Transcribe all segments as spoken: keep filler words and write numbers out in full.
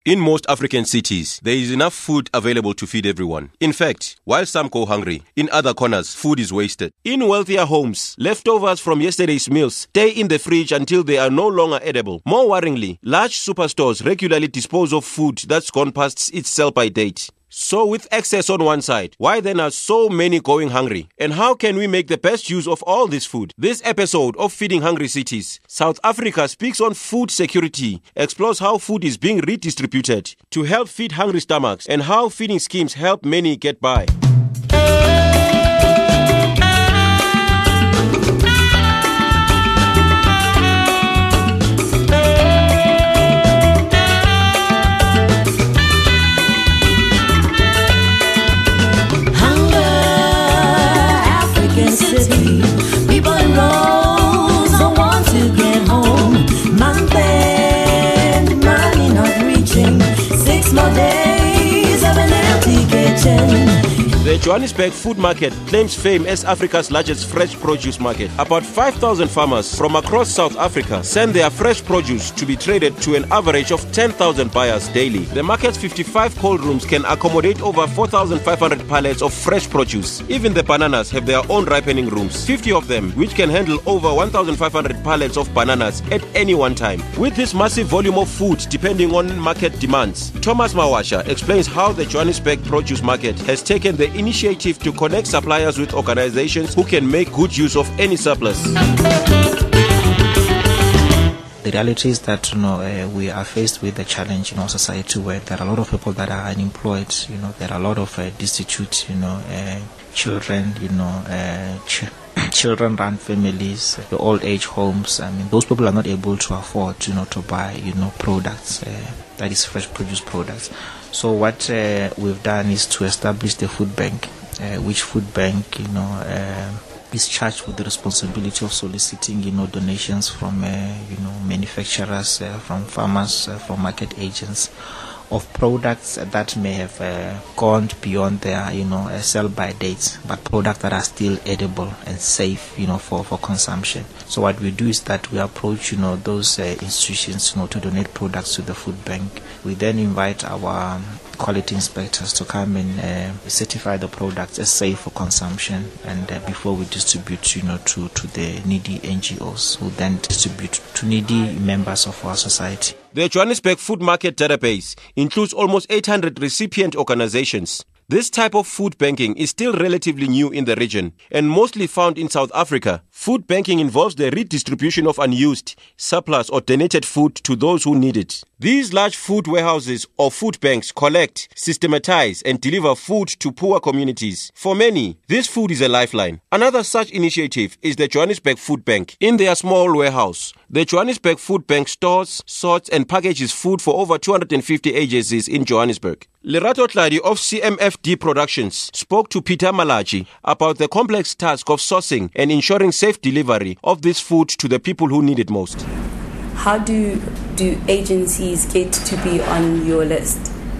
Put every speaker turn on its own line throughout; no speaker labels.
In most African cities, there is enough food available to feed everyone. In fact, while some go hungry, in other corners, food is wasted. In wealthier homes, leftovers from yesterday's meals stay in the fridge until they are no longer edible. More worryingly, large superstores regularly dispose of food that's gone past its sell-by date. So with excess on one side, why then are so many going hungry? And how can we make the best use of all this food? This episode of Feeding Hungry Cities, South Africa speaks on food security, explores how food is being redistributed to help feed hungry stomachs and how feeding schemes help many get by.
People in rows don't want to get home. Man, money not reaching. Six more days of an empty kitchen.
The Johannesburg Food Market claims fame as Africa's largest fresh produce market. About five thousand farmers from across South Africa send their fresh produce to be traded to an average of ten thousand buyers daily. The market's fifty-five cold rooms can accommodate over four thousand five hundred pallets of fresh produce. Even the bananas have their own ripening rooms, fifty of them, which can handle over one thousand five hundred pallets of bananas at any one time. With this massive volume of food depending on market demands, Thomas Mawasha explains how the Johannesburg produce market has taken the initiative to connect suppliers with organizations who can make good use of any surplus.
The reality is that you know uh, we are faced with a challenge in our society where there are a lot of people that are unemployed. You know there are a lot of uh, destitute. You know uh, children. You know uh, ch- children-run families, the old age homes. I mean those people are not able to afford you know to buy you know products uh, that is fresh produce products. So what uh, we've done is to establish the food bank, uh, which food bank, you know, uh, is charged with the responsibility of soliciting, you know, donations from, uh, you know, manufacturers, uh, from farmers, uh, from market agents, of products that may have uh, gone beyond their, you know, uh, sell-by dates, but products that are still edible and safe, you know, for, for consumption. So what we do is that we approach, you know, those uh, institutions, you know, to donate products to the food bank. We then invite our um, quality inspectors to come and uh, certify the products as safe for consumption, and uh, before we distribute, you know, to, to the needy N G Os who then distribute to needy members of our society.
The Johannesburg Food Market database includes almost eight hundred recipient organizations. This type of food banking is still relatively new in the region and mostly found in South Africa. Food banking involves the redistribution of unused, surplus or donated food to those who need it. These large food warehouses or food banks collect, systematize and deliver food to poor communities. For many, this food is a lifeline. Another such initiative is the Johannesburg Food Bank. In their small warehouse, the Johannesburg Food Bank stores, sorts and packages food for over two hundred fifty agencies in Johannesburg. Lerato Tladi of C M F D Productions spoke to Peter Malachi about the complex task of sourcing and ensuring safe delivery of this food to the people who need it most.
How do do agencies get to be on your list?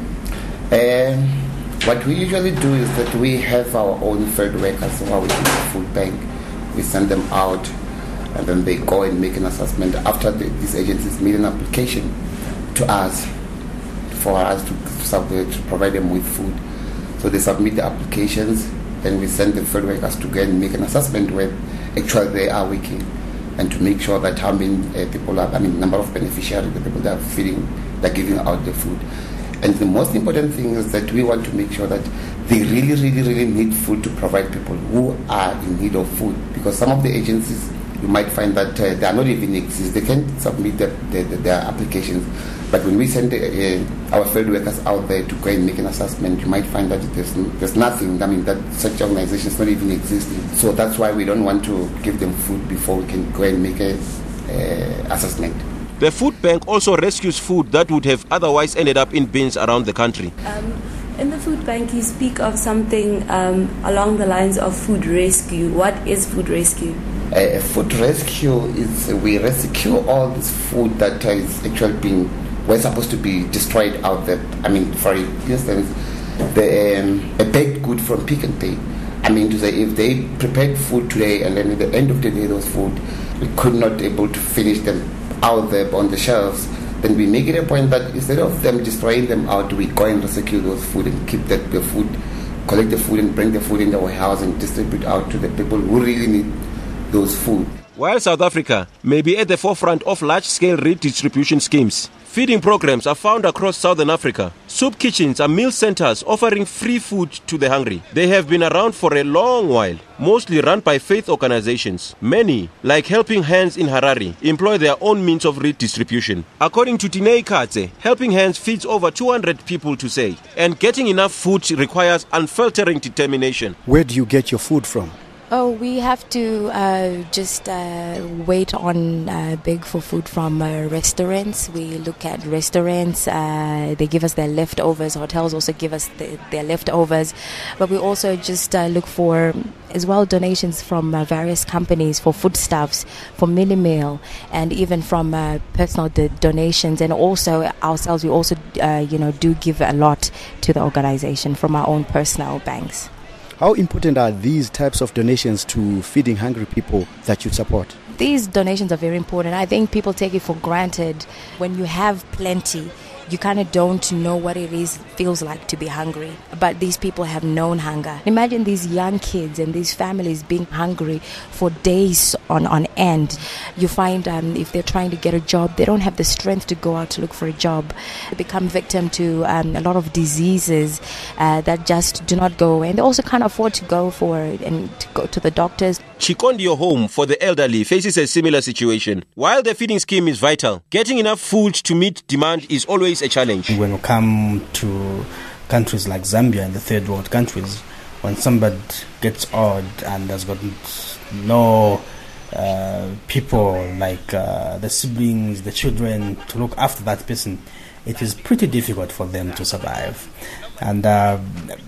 Um, what we usually do is that we have our own field workers who are within the food bank. We send them out and then they go and make an assessment. After the, these agencies made an application to us for us to, to, to provide them with food. So they submit the applications, then we send the field workers to go and make an assessment where actually they are working, and to make sure that how many uh, people are, I mean, number of beneficiaries, the people that are feeding, they're giving out the food. And the most important thing is that we want to make sure that they really, really, really need food to provide people who are in need of food. Because some of the agencies, you might find that uh, they are not even exist. They can submit the, the, the, their applications. But when we send uh, our field workers out there to go and make an assessment, you might find that there's, there's nothing. I mean, that such organizations not even existing. So that's why we don't want to give them food before we can go and make an uh, assessment.
The food bank also rescues food that would have otherwise ended up in bins around the country.
Um, in the food bank, you speak of something um, along the lines of food rescue. What is food rescue?
Uh, food rescue is uh, we rescue all this food that is actually being we're supposed to be destroyed out there. I mean, for instance, the um, a baked good from Pick n Pay. I mean, to say if they prepared food today and then at the end of the day, those food we could not able to finish them out there on the shelves, then we make it a point that instead of them destroying them out, we go and recycle those food and keep that the food, collect the food and bring the food in our house and distribute out to the people who really need those food.
While South Africa may be at the forefront of large-scale redistribution schemes, feeding programs are found across Southern Africa. Soup kitchens are meal centers offering free food to the hungry. They have been around for a long while, mostly run by faith organizations. Many, like Helping Hands in Harare, employ their own means of redistribution. According to Tinei Katse, Helping Hands feeds over two hundred people to say, and getting enough food requires unfaltering determination.
Where do you get your food from?
Oh, we have to uh, just uh, wait on uh, beg for food from uh, restaurants. We look at restaurants. Uh, they give us their leftovers. Hotels also give us the, their leftovers. But we also just uh, look for, as well, donations from uh, various companies for foodstuffs, for mini meal, and even from uh, personal d- donations. And also ourselves, we also, uh, you know, do give a lot to the organization from our own personal banks.
How important are these types of donations to feeding hungry people that you support?
These donations are very important. I think people take it for granted. When you have plenty, you kind of don't know what it is feels like to be hungry. But these people have known hunger. Imagine these young kids and these families being hungry for days on, on end. You find um, if they're trying to get a job, they don't have the strength to go out to look for a job. They become victim to um, a lot of diseases uh, that just do not go away. And they also can't afford to go for and to go to the doctors.
Chikondio Home for the Elderly faces a similar situation. While the feeding scheme is vital, getting enough food to meet demand is always a challenge.
When we come to countries like Zambia and the third world countries, when somebody gets old and has got no uh, people like uh, the siblings, the children to look after that person, it is pretty difficult for them to survive. And uh,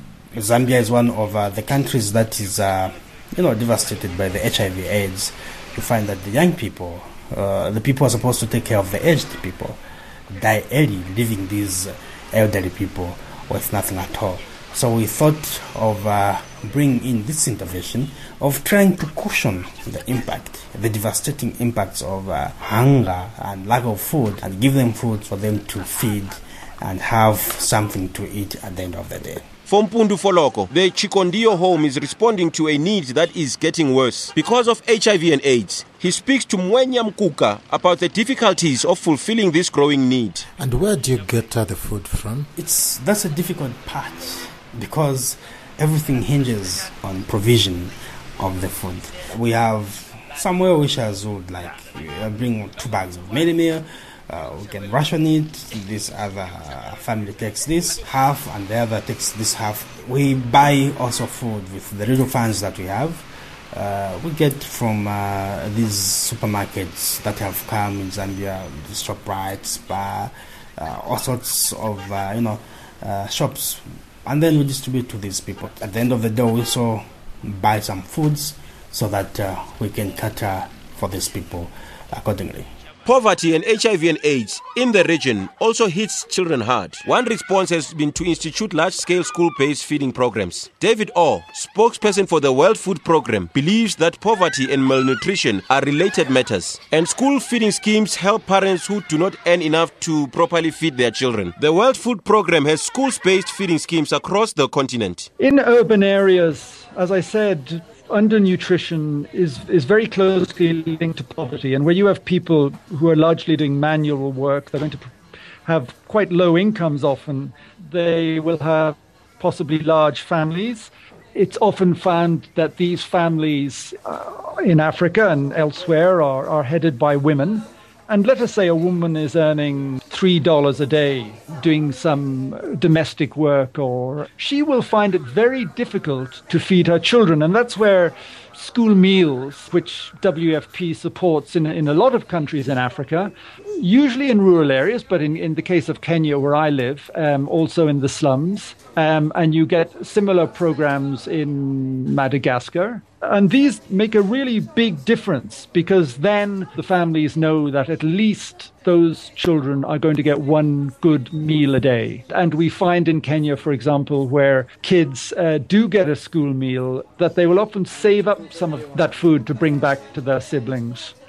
Zambia is one of uh, the countries that is uh, you know, devastated by the H I V AIDS. You find that the young people, uh, the people are supposed to take care of the aged people, die early, leaving these elderly people with nothing at all. So we thought of uh, bringing in this intervention of trying to cushion the impact, the devastating impacts of uh, hunger and lack of food, and give them food for them to feed and have something to eat at the end of the day.
For Mpundu Foloko, the Chikondio Home is responding to a need that is getting worse because of H I V and AIDS. He speaks to Mwenya Mkuka about the difficulties of fulfilling this growing need.
And where do you get uh, the food from?
It's that's a difficult part because everything hinges on provision of the food. We have some well-wishers who would like uh, bring two bags of mini meal. Uh, we can ration it. This other family takes this half and the other takes this half. We buy also food with the little funds that we have. Uh, we get from uh, these supermarkets that have come in Zambia, the ShopRite, Spar, uh, all sorts of uh, you know uh, shops, and then we distribute to these people. At the end of the day, we also buy some foods so that uh, we can cater for these people accordingly.
Poverty and H I V and AIDS in the region also hits children hard. One response has been to institute large-scale school-based feeding programs. David Orr, spokesperson for the World Food Programme, believes that poverty and malnutrition are related matters, and school feeding schemes help parents who do not earn enough to properly feed their children. The World Food Programme has schools-based feeding schemes across the continent.
In urban areas, as I said, undernutrition is, is very closely linked to poverty. And where you have people who are largely doing manual work, they're going to have quite low incomes often. They will have possibly large families. It's often found that these families uh, in Africa and elsewhere are, are headed by women. And let us say a woman is earning three dollars a day doing some domestic work, or she will find it very difficult to feed her children. And that's where school meals, which W F P supports in, in a lot of countries in Africa, usually in rural areas, but in, in the case of Kenya, where I live, um, also in the slums. Um, and you get similar programs in Madagascar. And these make a really big difference, because then the families know that at least those children are going to get one good meal a day. And we find in Kenya, for example, where kids uh, do get a school meal, that they will often save up some of that food to bring back to their siblings.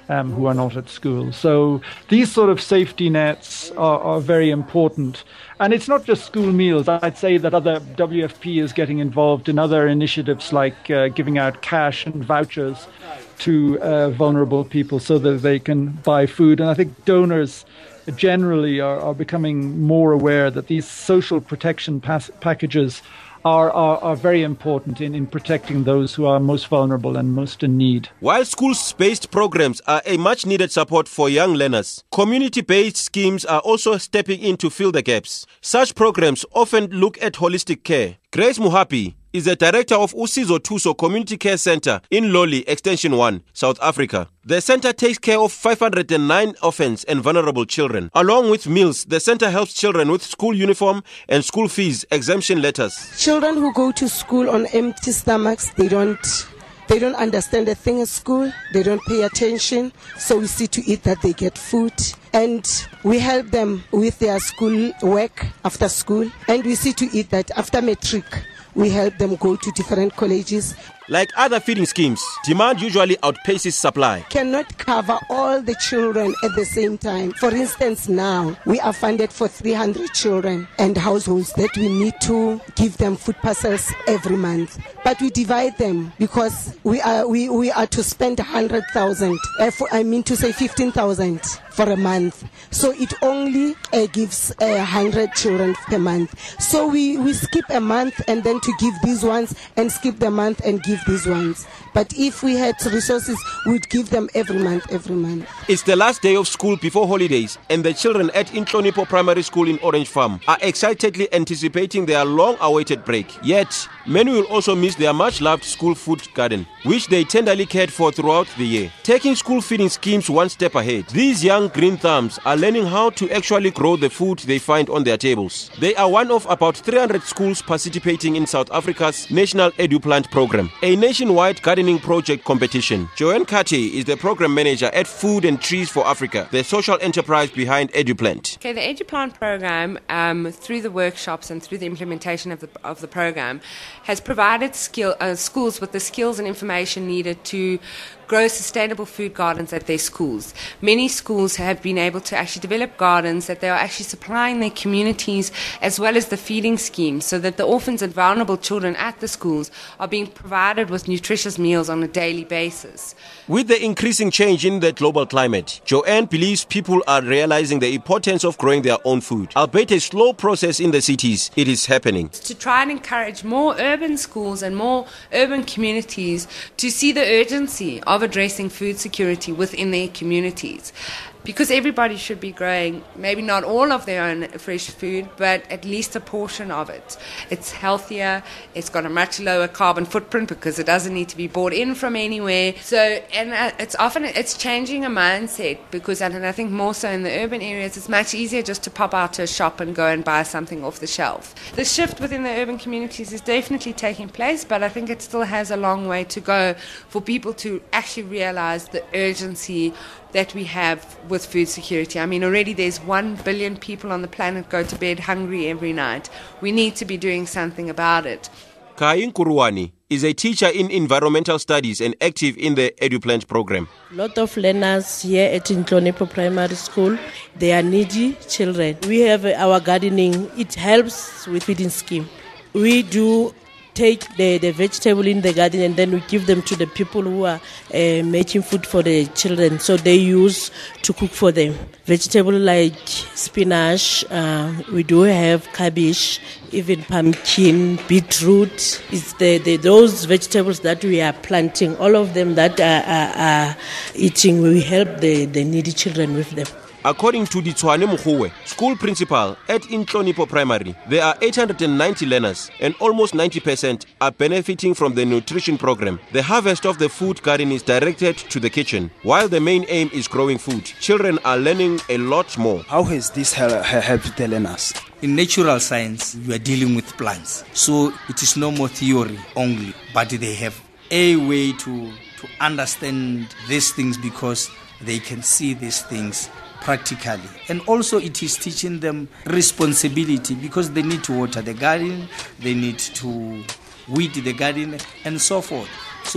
um, who are not at school. So these sort of safety nets are, are very important. And it's not just school meals. I'd say that other W F P is getting involved in other initiatives like uh, giving out cash and vouchers to uh, vulnerable people so that they can buy food. And I think donors generally are, are becoming more aware that these social protection pas- packages Are, are, are very important in, in protecting those who are most vulnerable and most in need.
While school-based programs are a much-needed support for young learners, community-based schemes are also stepping in to fill the gaps. Such programs often look at holistic care. Grace Muhapi is the director of Usizo Tuso Community Care Center in Loli, Extension one, South Africa. The center takes care of five hundred nine orphans and vulnerable children. Along with meals, the center helps children with school uniform and school fees exemption letters.
Children who go to school on empty stomachs, they don't they don't understand a thing at school, they don't pay attention, so we see to it that they get food. And we help them with their school work after school, and we see to it that after matric, we help them go to different colleges.
Like other feeding schemes, demand usually outpaces supply.
Cannot cover all the children at the same time. For instance, now we are funded for three hundred children and households that we need to give them food parcels every month. But we divide them because we are we, we are to spend one hundred thousand. I mean to say fifteen thousand for a month. So it only uh, gives uh, one hundred children per month. So we, we skip a month and then to give these ones and skip the month and give these ones. But if we had resources, we'd give them every month, every month.
It's the last day of school before holidays, and the children at Inhlonipho Primary School in Orange Farm are excitedly anticipating their long-awaited break. Yet, many will also miss their much-loved school food garden, which they tenderly cared for throughout the year. Taking school feeding schemes one step ahead, these young green thumbs are learning how to actually grow the food they find on their tables. They are one of about three hundred schools participating in South Africa's National EduPlant program, a nationwide gardening project competition. Joanne Kate is the program manager at Food and Trees for Africa, the social enterprise behind EduPlant.
Okay, the EduPlant program, um, through the workshops and through the implementation of the of the program, has provided skill uh, schools with the skills and information needed to grow sustainable food gardens at their schools. Many schools have been able to actually develop gardens that they are actually supplying their communities as well as the feeding schemes, so that the orphans and vulnerable children at the schools are being provided with nutritious meals on a daily basis.
With the increasing change in the global climate, Joanne believes people are realizing the importance of growing their own food. Albeit a slow process in the cities, it is happening.
To try and encourage more urban schools and more urban communities to see the urgency of addressing food security within their communities. Because everybody should be growing, maybe not all of their own fresh food, but at least a portion of it. It's healthier, it's got a much lower carbon footprint because it doesn't need to be bought in from anywhere. So, and it's often, it's changing a mindset because, and I think more so in the urban areas, it's much easier just to pop out to a shop and go and buy something off the shelf. The shift within the urban communities is definitely taking place, but I think it still has a long way to go for people to actually realize the urgency that we have with food security. I mean, already there's one billion people on the planet go to bed hungry every night. We need to be doing something about it.
Kain Kuruwani is a teacher in environmental studies and active in the EduPlant program.
A lot of learners here at Inhlonipho Primary School, they are needy children. We have our gardening. It helps with feeding scheme. We do take the, the vegetable in the garden and then we give them to the people who are uh, making food for the children, so they use to cook for them. Vegetable like spinach, uh, we do have cabbage, even pumpkin, beetroot. It's the, the those vegetables that we are planting, all of them that are, are, are eating, we help the, the needy children with them.
According to Ditshwane Mokgowe, school principal at Inhlonipho Primary, there are eight hundred ninety learners and almost ninety percent are benefiting from the nutrition program. The harvest of the food garden is directed to the kitchen. While the main aim is growing food, children are learning a lot more.
How has this helped the learners? In natural science, you are dealing with plants. So it is no more theory only, but they have a way to, to understand these things because they can see these things practically. And also it is teaching them responsibility because they need to water the garden, they need to weed the garden and so forth. So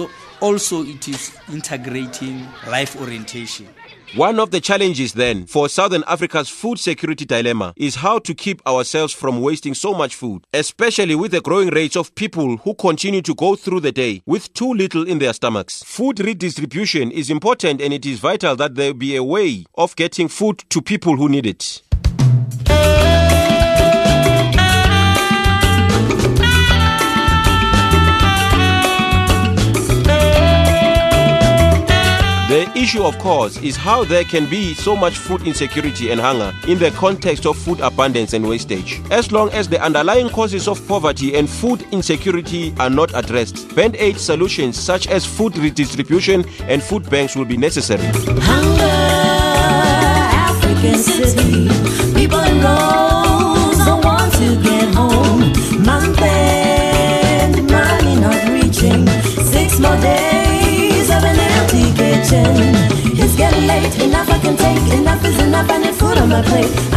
also it is integrating life orientation.
One of the challenges then for Southern Africa's food security dilemma is how to keep ourselves from wasting so much food, especially with the growing rates of people who continue to go through the day with too little in their stomachs. Food redistribution is important, and it is vital that there be a way of getting food to people who need it. The issue, of course, is how there can be so much food insecurity and hunger in the context of food abundance and wastage. As long as the underlying causes of poverty and food insecurity are not addressed, band-aid solutions such as food redistribution and food banks will be necessary.
Hunger, African city, people in rows don't want to get home. Month end, money not reaching, six more days of an empty kitchen. It's getting late, enough I can take, enough is enough, I need food on my plate.